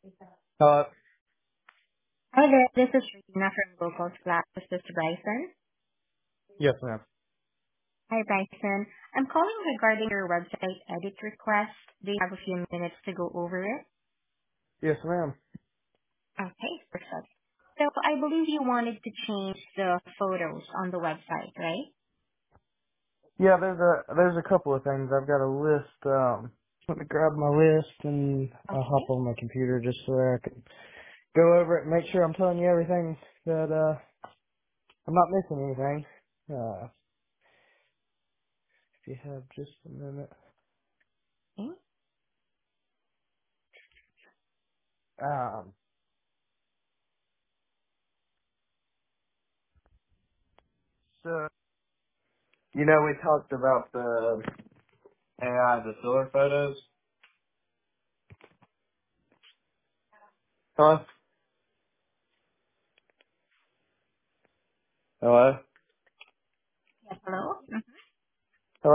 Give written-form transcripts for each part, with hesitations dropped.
Uh, Hi there, this is Rina from Local Slack. This is Bryson. yes, ma'am. Hi, Bryson. I'm calling regarding your website edit request. Do you have a few minutes to go over it? Yes, ma'am. Okay, perfect. So I believe you wanted to change the photos on the website, right? Yeah, there's a couple of things. I've got a list. Let me grab my list and I'll Okay. hop on my computer just so I can go over it and make sure I'm telling you everything that I'm not missing anything. If you have just a minute. Okay. Um, so we talked about the AI, the filler photos. Hello. Hello. Yes, hello? Hello.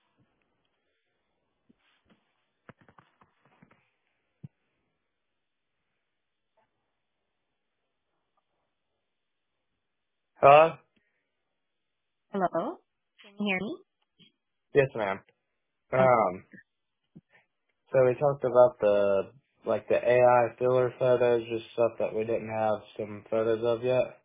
Hello. Hello? Can you hear me? Yes, ma'am. Okay. Um, So we talked about the AI filler photos, just stuff that we didn't have some photos of yet.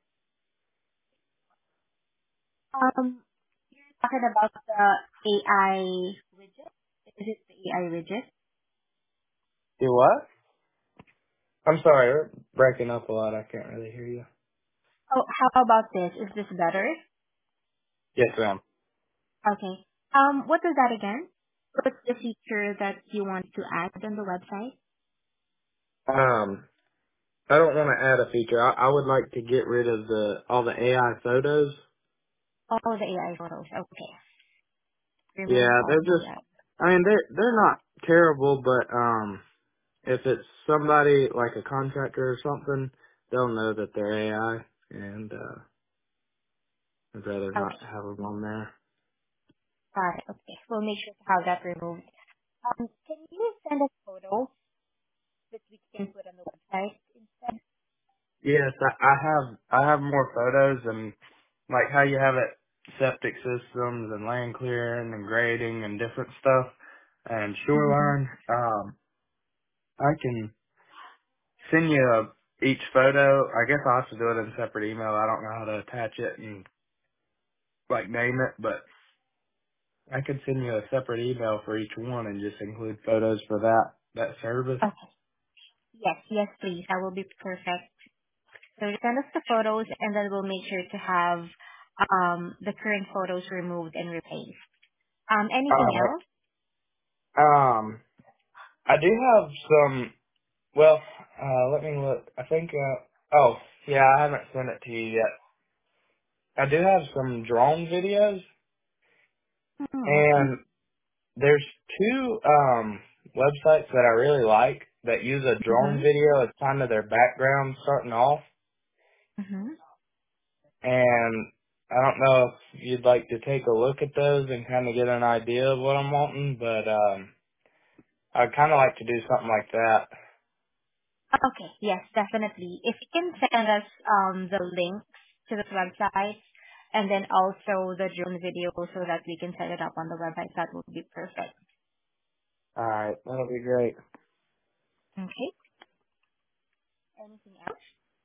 Talking about the AI widget. Is it the AI widget? Do what? I'm sorry, you're breaking up a lot. I can't really hear you. Oh, how about this? Is this better? Yes, ma'am. Okay. What is that again? What's the feature that you want to add on the website? I don't want to add a feature. I would like to get rid of all the AI photos. All the AI photos. Okay. Yeah, Remove all they're the just. AI. I mean, they're not terrible, but if it's somebody like a contractor or something, they'll know that they're AI, and I'd rather not Okay. have them on there. Got it. Okay. We'll make sure to have that removed. Can you send us photos that we can put on the website instead? Yes, I have more photos and like how you have it septic systems and land clearing and grading and different stuff and Mm-hmm. shoreline. I can send you each photo. I guess I'll have to do it in a separate email. I don't know how to attach it and like name it, but I could send you a separate email for each one and just include photos for that service. Okay. Yes. Yes, please. That will be perfect. So send us the photos, and then we'll make sure to have the current photos removed and replaced. Anything Alright. else? I do have some. Well, let me look. I think. Oh, yeah, I haven't sent it to you yet. I do have some drone videos, Okay. and there's two websites that I really like that use a drone Mm-hmm. video as kind of their background starting off. Mm-hmm. And I don't know if you'd like to take a look at those and kind of get an idea of what I'm wanting, but I'd kind of like to do something like that. Okay. Yes, definitely. If you can send us the link to the website and then also the drone video so that we can set it up on the website, that would be perfect. All right, that'll be great. Okay. Anything else?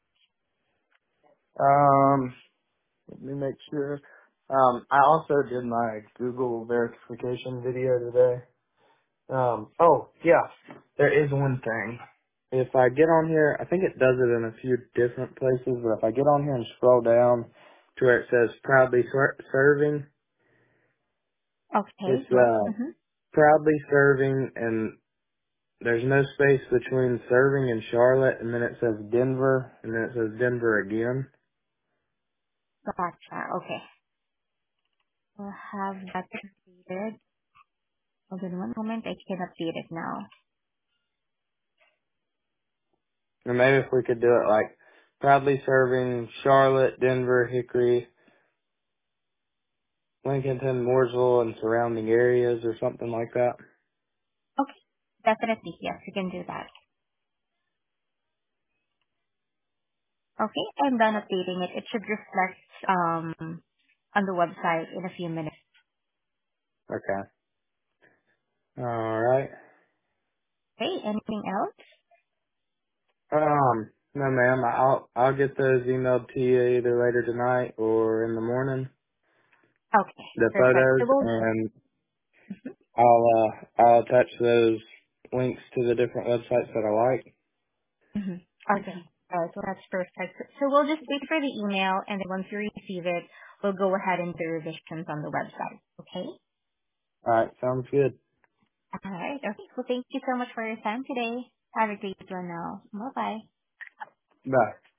Um, Let me make sure. I also did my Google verification video today. Oh, yeah. There is one thing. If I get on here, I think it does it in a few different places, but if I get on here and scroll down to where it says proudly serving, Okay. it's, Yes. Mm-hmm. proudly serving and there's no space between serving and Charlotte and then it says Denver and then it says Denver again. Gotcha. Okay. We'll have that completed. Hold on one moment. I can update it now. And maybe if we could do it like proudly serving Charlotte, Denver, Hickory, Lincolnton, Mooresville, and surrounding areas or something like that. Okay. Definitely. Yes, we can do that. Okay, I'm done updating it. It should reflect on the website in a few minutes. Okay. All right. Okay, anything else? No, ma'am. I'll get those emailed to you either later tonight or in the morning. Okay, The perfect. So photos, we'll, and I'll attach those links to the different websites that I like. mhm. Okay. So that's perfect. So we'll just wait for the email, and then once you receive it, we'll go ahead and do revisions on the website. Okay? All right. Sounds good. All right. Okay. Well, thank you so much for your time today. Have a great one now. Bye-bye. Bye.